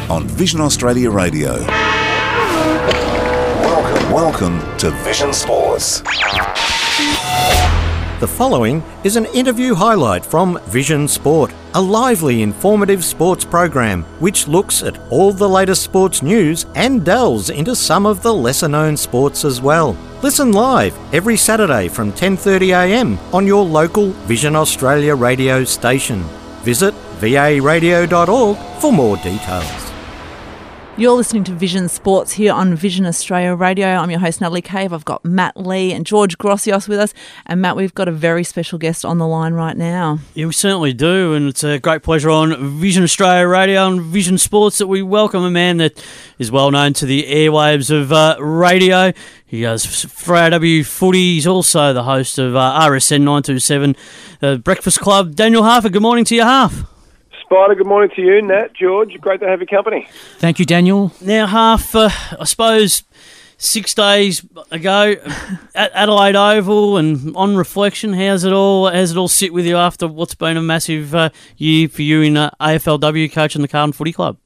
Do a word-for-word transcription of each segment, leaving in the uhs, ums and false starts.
on Vision Australia Radio. Welcome, welcome to Vision Sports. The following is an interview highlight from Vision Sport, a lively, informative sports program which looks at all the latest sports news and delves into some of the lesser-known sports as well. Listen live every Saturday from ten thirty a m on your local Vision Australia radio station. Visit v a radio dot org for more details. You're listening to Vision Sports here on Vision Australia Radio. I'm your host, Natalie Cave. I've got Matt Lee and George Grossios with us. And Matt, we've got a very special guest on the line right now. Yeah, we certainly do. And it's a great pleasure on Vision Australia Radio and Vision Sports that we welcome a man that is well known to the airwaves of uh, radio. He does for A W Footy. He's also the host of uh, R S N nine two seven, the Breakfast Club. Daniel Harford, good morning to you, Half. Spider, good morning to you, Nat, George. Great to have your company. Thank you, Daniel. Now, Half, uh, I suppose six days ago at Adelaide Oval, and on reflection, how's it all? How's it all sit with you after what's been a massive uh, year for you in uh, A F L W coaching the Carlton Footy Club?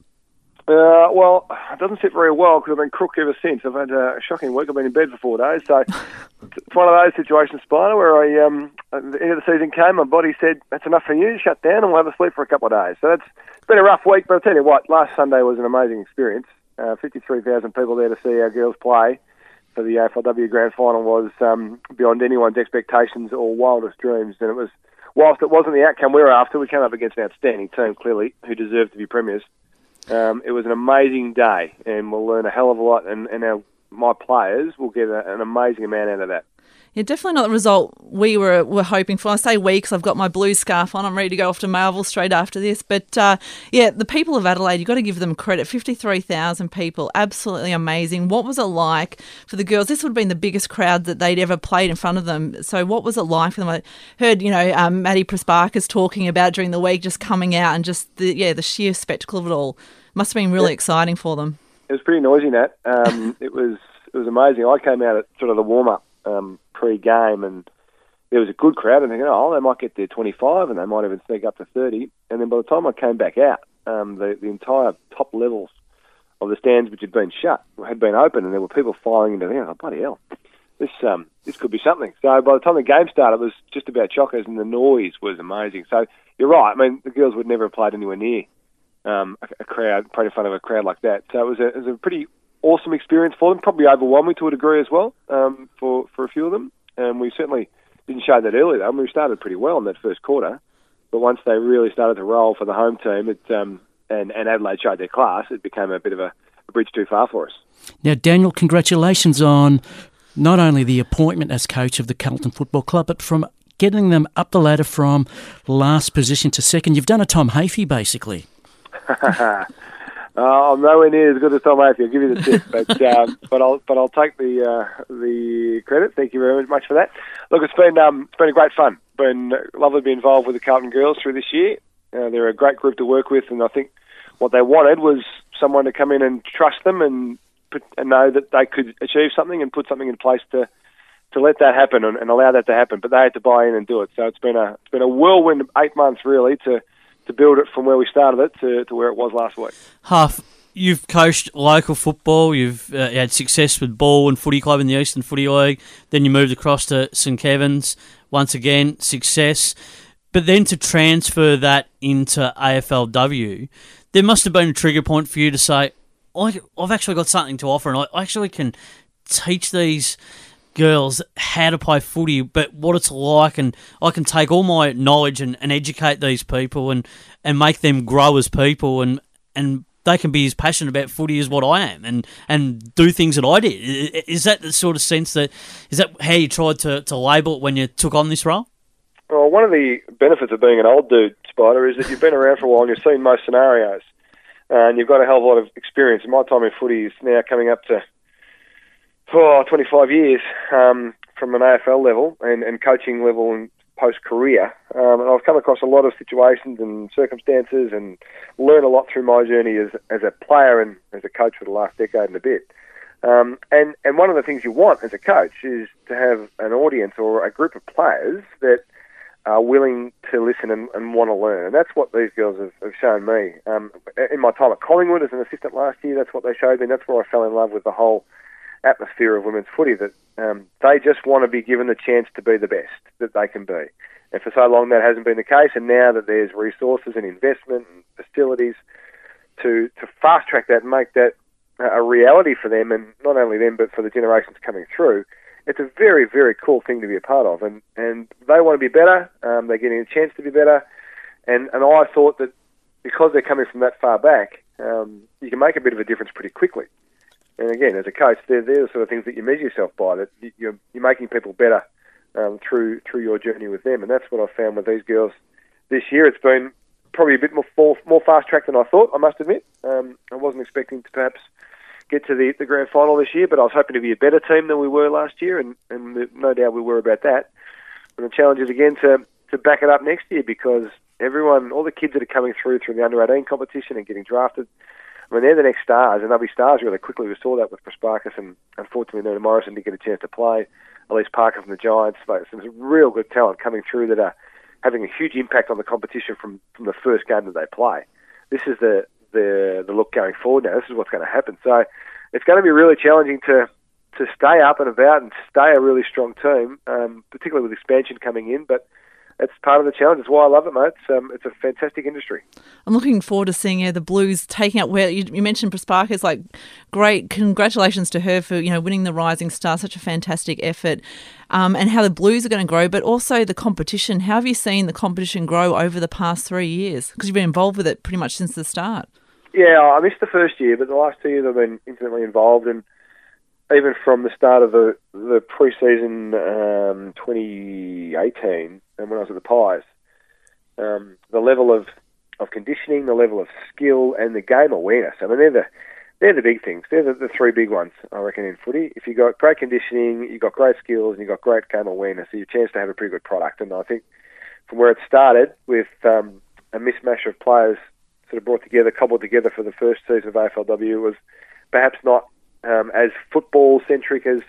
Uh, well, it doesn't sit very well because I've been crook ever since. I've had a shocking week. I've been in bed for four days. So it's one of those situations, Spider, where I, um, at the end of the season came, my body said, that's enough for you, shut down, and we'll have a sleep for a couple of days. So that's it's been a rough week, but I'll tell you what, last Sunday was an amazing experience. Uh, fifty-three thousand people there to see our girls play for the A F L W Grand Final was um, beyond anyone's expectations or wildest dreams. And it was, whilst it wasn't the outcome we were after, we came up against an outstanding team, clearly, who deserved to be premiers. Um, it was an amazing day, and we'll learn a hell of a lot, and, and our, my players will get a, an amazing amount out of that. Yeah, definitely not the result we were were hoping for. I say we because I've got my blue scarf on. I'm ready to go off to Marvel straight after this. But, uh, yeah, the people of Adelaide, you've got to give them credit. fifty-three thousand people, absolutely amazing. What was it like for the girls? This would have been the biggest crowd that they'd ever played in front of them. So what was it like for them? I heard, you know, um, Maddie Prasparkas talking about during the week just coming out and just, the yeah, the sheer spectacle of it all. Must have been really yeah. exciting for them. It was pretty noisy, Nat. Um, it was it was amazing. I came out at sort of the warm-up um, pre-game, and there was a good crowd, and thinking, oh, they might get there twenty-five, and they might even sneak up to thirty. And then by the time I came back out, um, the, the entire top levels of the stands, which had been shut, had been open, and there were people filing into there. Oh, bloody hell, this um, this could be something. So by the time the game started, it was just about chockers, and the noise was amazing. So you're right. I mean, the girls would never have played anywhere near Um, a, a crowd, played in front of a crowd like that. So it was a, it was a pretty awesome experience for them, probably overwhelming to a degree as well um, for, for a few of them. And we certainly didn't show that early, though. I mean, we started pretty well in that first quarter, but once they really started to roll for the home team it, um, and, and Adelaide showed their class, it became a bit of a, a bridge too far for us. Now, Daniel, congratulations on not only the appointment as coach of the Carlton Football Club, but from getting them up the ladder from last position to second. You've done a Tom Hafey, basically. uh, I'm nowhere near as good as Tom Hafey. I'll give you the tip, but um, but I'll but I'll take the uh, the credit. Thank you very much for that. Look, it's been um, it's been a great fun. Been lovely to be involved with the Carlton girls through this year. Uh, they're a great group to work with, and I think what they wanted was someone to come in and trust them and put, and know that they could achieve something and put something in place to to let that happen and, and allow that to happen. But they had to buy in and do it. So it's been a it's been a whirlwind of eight months really to. to build it from where we started it to, to where it was last week. Half, you've coached local football, you've uh, had success with Ball and Footy Club in the Eastern Footy League, then you moved across to St Kevin's, once again, success. But then to transfer that into A F L W, there must have been a trigger point for you to say, I've actually got something to offer and I actually can teach these girls how to play footy, but what it's like, and I can take all my knowledge and, and educate these people and, and make them grow as people, and and they can be as passionate about footy as what I am, and, and do things that I did. Is that the sort of sense that, is that how you tried to, to label it when you took on this role? Well, one of the benefits of being an old dude, Spider, is that you've been around for a while and you've seen most scenarios, and you've got a hell of a lot of experience. My time in footy is now coming up to oh, twenty-five years um, from an A F L level and, and coaching level and post-career. Um, and I've come across a lot of situations and circumstances and learned a lot through my journey as as a player and as a coach for the last decade and a bit. Um, and, and one of the things you want as a coach is to have an audience or a group of players that are willing to listen and, and want to learn. And that's what these girls have, have shown me. Um, in my time at Collingwood as an assistant last year, that's what they showed me. That's where I fell in love with the whole atmosphere of women's footy, that um, they just want to be given the chance to be the best that they can be. And for so long that hasn't been the case, and now that there's resources and investment and facilities to, to fast-track that and make that a reality for them, and not only them but for the generations coming through, it's a very, very cool thing to be a part of. And, and they want to be better, um, they're getting a chance to be better, and, and I thought that because they're coming from that far back, um, you can make a bit of a difference pretty quickly. And again, as a coach, they're, they're the sort of things that you measure yourself by, that you're, you're making people better um, through through your journey with them. And that's what I found with these girls this year. It's been probably a bit more more, more fast-tracked than I thought, I must admit. Um, I wasn't expecting to perhaps get to the, the grand final this year, but I was hoping to be a better team than we were last year, and, and no doubt we were about that. And the challenge is, again, to, to back it up next year, because everyone, all the kids that are coming through through the under eighteen competition and getting drafted, I mean, they're the next stars, and they'll be stars really quickly. We saw that with Prasparkas, and unfortunately Nina Morrison didn't get a chance to play. Elise Parker from the Giants. Like, some real good talent coming through that are having a huge impact on the competition from, from the first game that they play. This is the, the, the look going forward now. This is what's going to happen. So it's going to be really challenging to, to stay up and about and stay a really strong team, um, particularly with expansion coming in, but it's part of the challenge. It's why I love it, mate. It's, um, it's a fantastic industry. I'm looking forward to seeing yeah, the Blues taking up where you, you mentioned Prasparkas. Like, great, congratulations to her for you know winning the Rising Star. Such a fantastic effort, um, and how the Blues are going to grow, but also the competition. How have you seen the competition grow over the past three years? Because you've been involved with it pretty much since the start. Yeah, I missed the first year, but the last two years I've been intimately involved, and even from the start of the the pre-season um, twenty eighteen, and when I was at the Pies, um, the level of, of conditioning, the level of skill, and the game awareness. I mean, they're the they're the big things. They're the, the three big ones, I reckon, in footy. If you've got great conditioning, you've got great skills, and you've got great game awareness, so you have a chance to have a pretty good product. And I think from where it started with um, a mismatch of players sort of brought together, cobbled together for the first season of A F L W, was perhaps not Um, as football-centric as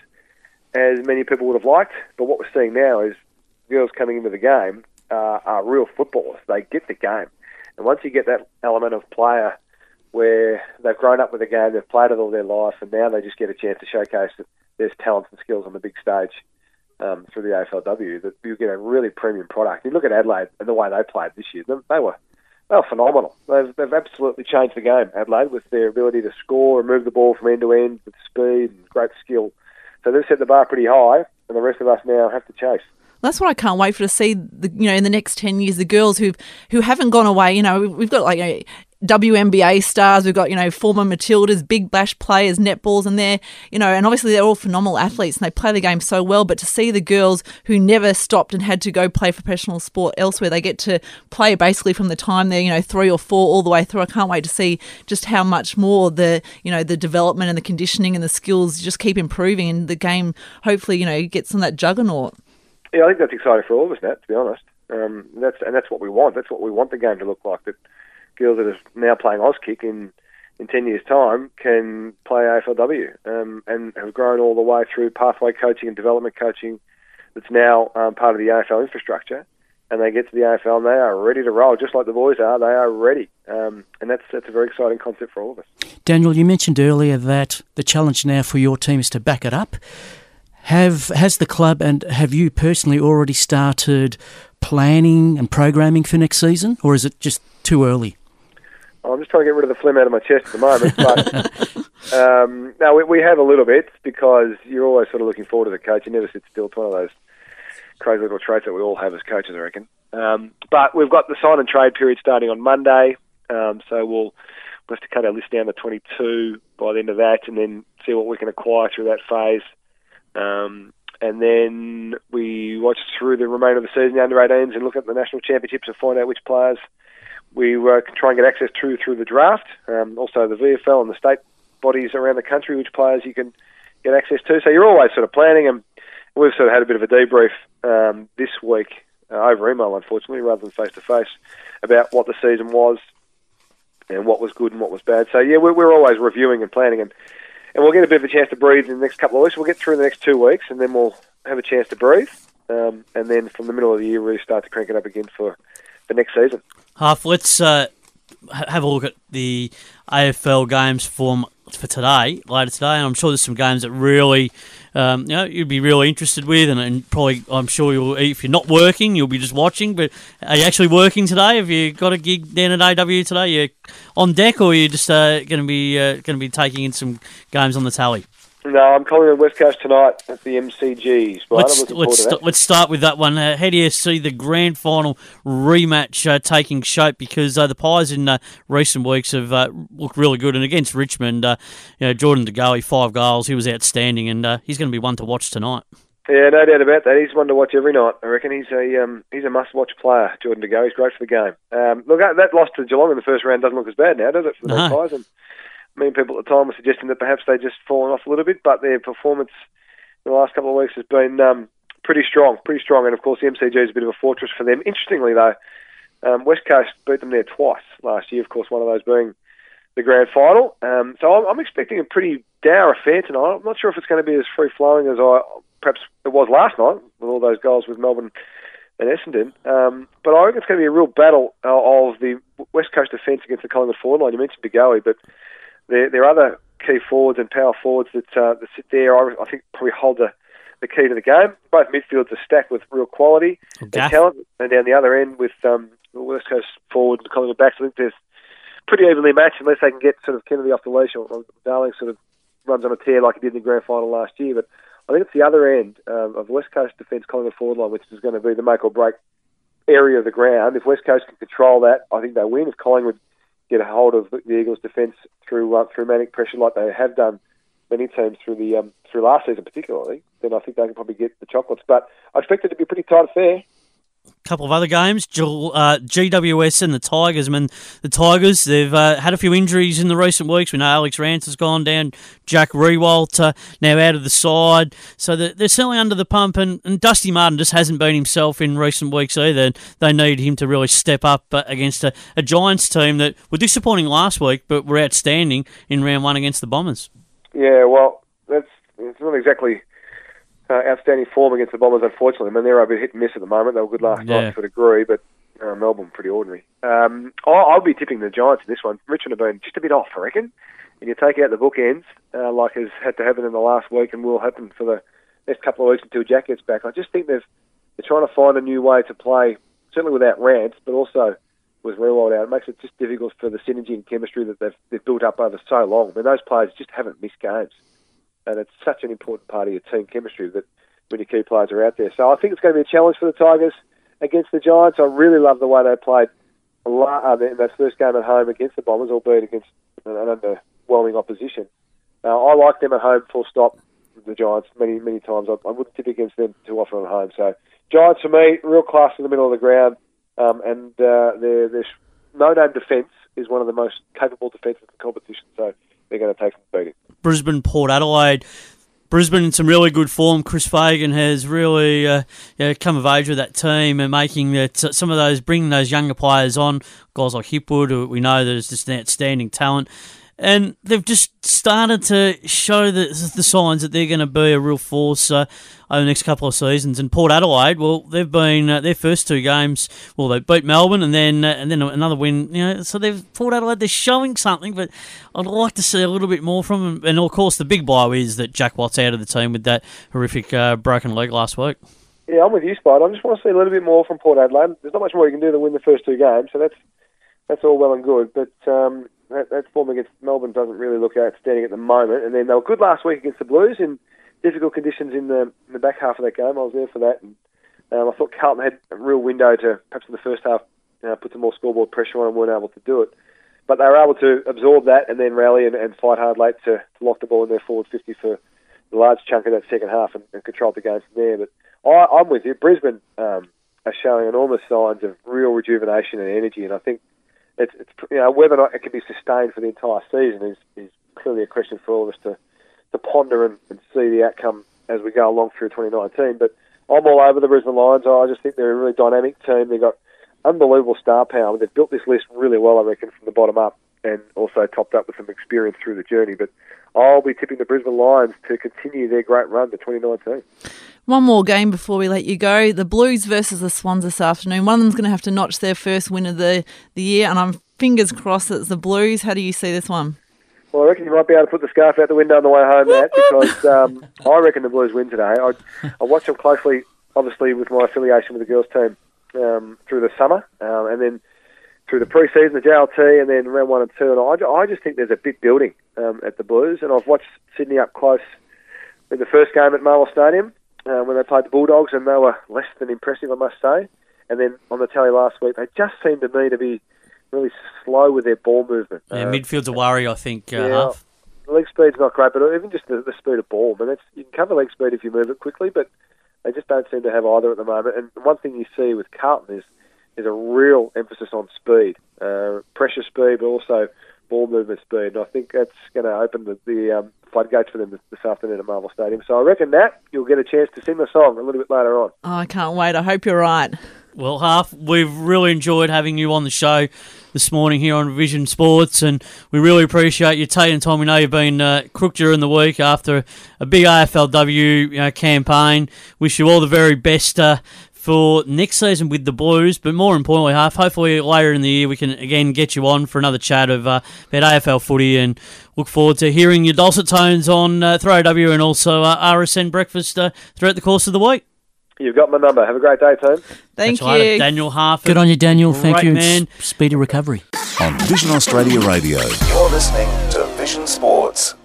as many people would have liked. But what we're seeing now is girls coming into the game uh, are real footballers. They get the game. And once you get that element of player where they've grown up with the game, they've played it all their life, and now they just get a chance to showcase that there's talents and skills on the big stage um, through the A F L W, that you get a really premium product. You look at Adelaide and the way they played this year, they were They were phenomenal. They've, they've absolutely changed the game, Adelaide, with their ability to score and move the ball from end to end with speed and great skill. So they've set the bar pretty high, and the rest of us now have to chase. That's what I can't wait for to see. The, you know, in the next ten years, the girls who who haven't gone away. You know, we've got like you know, W N B A stars. We've got you know former Matildas, Big Bash players, netballs, and they're you know, and obviously they're all phenomenal athletes and they play the game so well. But to see the girls who never stopped and had to go play professional sport elsewhere, they get to play basically from the time they're you know three or four all the way through. I can't wait to see just how much more the you know the development and the conditioning and the skills just keep improving, and the game hopefully you know gets on that juggernaut. Yeah, I think that's exciting for all of us, Nat, to be honest. Um, that's and that's what we want. That's what we want the game to look like. That girls that are now playing Auskick in, in ten years' time can play A F L W um, and have grown all the way through pathway coaching and development coaching that's now um, part of the A F L infrastructure. And they get to the A F L and they are ready to roll, just like the boys are. They are ready. Um, and that's, that's a very exciting concept for all of us. Daniel, you mentioned earlier that the challenge now for your team is to back it up. Have has the club and have you personally already started planning and programming for next season, or is it just too early? I'm just trying to get rid of the phlegm out of my chest at the moment. But um, no, we, we have a little bit, because you're always sort of looking forward to the coach. You never sit still. It's one of those crazy little traits that we all have as coaches, I reckon. Um, but we've got the sign and trade period starting on Monday, um, so we'll, we'll have to cut our list down to twenty-two by the end of that, and then see what we can acquire through that phase. Um, and then we watch through the remainder of the season, the under eighteens, and look at the national championships and find out which players we uh, can try and get access to through the draft. Um, also the V F L and the state bodies around the country, which players you can get access to. So you're always sort of planning, and we've sort of had a bit of a debrief um, this week uh, over email, unfortunately, rather than face-to-face, about what the season was and what was good and what was bad. So yeah, we're, we're always reviewing and planning, and And we'll get a bit of a chance to breathe in the next couple of weeks. We'll get through the next two weeks, and then we'll have a chance to breathe. um, and then from the middle of the year really start to crank it up again for the next season. Half, let's uh, have a look at the A F L games form for today, later today, and I'm sure there's some games that really, um, you know, you'd be really interested with, and, and probably, I'm sure you'll, if you're not working, you'll be just watching, but are you actually working today? Have you got a gig down at A W today? You're on deck, or are you just uh, going to be uh, going to be taking in some games on the tally? No, I'm calling on West Coast tonight at the M C Gs. Right? Let's let's st- let's start with that one. Uh, how do you see the grand final rematch uh, taking shape? Because uh, the Pies in uh, recent weeks have uh, looked really good, and against Richmond, uh, you know, Jordan De Goey, five goals, he was outstanding, and uh, he's going to be one to watch tonight. Yeah, no doubt about that. He's one to watch every night. I reckon he's a um, he's a must-watch player. Jordan De Goey, he's great for the game. Um, look, that, that loss to Geelong in the first round doesn't look as bad now, does it, for the No. Pies? And many people at the time were suggesting that perhaps they'd just fallen off a little bit, but their performance in the last couple of weeks has been um, pretty strong, pretty strong. And of course, the M C G is a bit of a fortress for them. Interestingly, though, um, West Coast beat them there twice last year. Of course, one of those being the grand final. Um, so I'm, I'm expecting a pretty dour affair tonight. I'm not sure if it's going to be as free flowing as I perhaps it was last night with all those goals with Melbourne and Essendon. Um, but I reckon it's going to be a real battle uh, of the West Coast defence against the Collingwood forward line. You mentioned De Goey, but There, there are other key forwards and power forwards that, uh, that sit there. I, I think probably hold the, the key to the game. Both midfields are stacked with real quality Okay. and talent, and down the other end with um, the West Coast forward and Collingwood backs, I think there's pretty evenly matched unless they can get sort of Kennedy off the leash or, or Darling sort of runs on a tear like he did in the grand final last year. But I think it's the other end um, of West Coast defence, Collingwood forward line, which is going to be the make or break area of the ground. If West Coast can control that, I think they win. If Collingwood get a hold of the Eagles' defence through uh, through manic pressure like they have done many teams through the um, through last season particularly, then I think they can probably get the chocolates. But I expect it to be a pretty tight affair. A couple of other games, G- uh, G W S and the Tigers. I mean, the Tigers, they've uh, had a few injuries in the recent weeks. We know Alex Rance has gone down, Jack Rewalt uh, now out of the side. So they're, they're certainly under the pump, and, and Dusty Martin just hasn't been himself in recent weeks either. They need him to really step up uh, against a, a Giants team that were disappointing last week, but were outstanding in round one against the Bombers. Yeah, well, that's it's not exactly uh, outstanding form against the Bombers, unfortunately. I mean, they're a bit hit and miss at the moment. They were good last Yeah. night to a degree, but uh, Melbourne pretty ordinary. Um, I'll, I'll be tipping the Giants in this one. Richmond have been just a bit off, I reckon. And you take out the bookends, uh, like has had to happen in the last week and will happen for the next couple of weeks until Jack gets back. I just think they've, they're trying to find a new way to play, certainly without Rance, but also with Rewald out. It makes it just difficult for the synergy and chemistry that they've, they've built up over so long. I mean, those players just haven't missed games. And it's such an important part of your team chemistry that when your key players are out there. So I think it's going to be a challenge for the Tigers against the Giants. I really love the way they played in that first game at home against the Bombers, albeit against an underwhelming opposition. Uh, I like them at home, full stop, the Giants, many, many times. I, I wouldn't tip against them too often at home. So Giants, for me, real class in the middle of the ground. Um, and uh, their, their no-name defence is one of the most capable defences in the competition. So they're going to take some beating. Brisbane, Port Adelaide. Brisbane in some really good form. Chris Fagan has really uh, you know, come of age with that team and making that some of those, bringing those younger players on, guys like Hipwood, who we know there's just an outstanding talent. And they've just started to show the, the signs that they're going to be a real force uh, over the next couple of seasons. And Port Adelaide, well, they've been uh, their first two games. Well, they beat Melbourne and then uh, and then another win. You know, so they've Port Adelaide. They're showing something, but I'd like to see a little bit more from them. And of course, the big blow is that Jack Watt's out of the team with that horrific uh, broken leg last week. Yeah, I'm with you, Spide. I just want to see a little bit more from Port Adelaide. There's not much more you can do than win the first two games, so that's that's all well and good. But um, that, that form against Melbourne doesn't really look outstanding at the moment. And then they were good last week against the Blues in difficult conditions in the in the back half of that game. I was there for that. And um, I thought Carlton had a real window to, perhaps in the first half, uh, put some more scoreboard pressure on and weren't able to do it. But they were able to absorb that and then rally and, and fight hard late to, to lock the ball in their forward fifty for the large chunk of that second half and, and control the game from there. But I, I'm with you. Brisbane um, are showing enormous signs of real rejuvenation and energy, and I think it's, it's you know whether or not it can be sustained for the entire season is, is clearly a question for all of us to, to ponder and, and see the outcome as we go along through twenty nineteen. But I'm all over the Brisbane Lions. I just think they're a really dynamic team. They've got unbelievable star power. They've built this list really well, I reckon, from the bottom up. and also topped up with some experience through the journey. But I'll be tipping the Brisbane Lions to continue their great run to twenty nineteen. One more game before we let you go. The Blues versus the Swans this afternoon. One of them's going to have to notch their first win of the, the year, and I'm fingers crossed it's the Blues. How do you see this one? Well, I reckon you might be able to put the scarf out the window on the way home, Matt, because um, I reckon the Blues win today. I, I watched them closely, obviously, with my affiliation with the girls' team um, through the summer, um, and then through the pre-season, the J L T, and then round one and two. And I, I just think there's a bit building um, at the Blues. And I've watched Sydney up close in the first game at Marvel Stadium uh, when they played the Bulldogs, and they were less than impressive, I must say. And then on the tally last week, they just seemed to me to be really slow with their ball movement. Yeah, uh, midfield's a worry, I think, uh, yeah, half. The leg speed's not great, but even just the, the speed of ball. I mean, it's, you can cover leg speed if you move it quickly, but they just don't seem to have either at the moment. And one thing you see with Carlton is is a real emphasis on speed, uh, pressure speed, but also ball movement speed. And I think that's going to open the, the um, floodgates for them this, this afternoon at Marvel Stadium. So I reckon that you'll get a chance to sing the song a little bit later on. Oh, I can't wait. I hope you're right. Well, Half, we've really enjoyed having you on the show this morning here on Vision Sports, and we really appreciate you taking time. We know you've been uh, crook during the week after a big A F L W you know, campaign. Wish you all the very best uh, for next season with the Blues, but more importantly, Half, hopefully later in the year we can again get you on for another chat of uh, about A F L footy, and look forward to hearing your dulcet tones on uh, Throw W and also uh, R S N Breakfast uh, throughout the course of the week. You've got my number. Have a great day, team. Thank Catch you. later. Daniel Harford. Good on you, Daniel. Thank Great you, man. and s- speedy recovery. On Vision Australia Radio. You're listening to Vision Sports.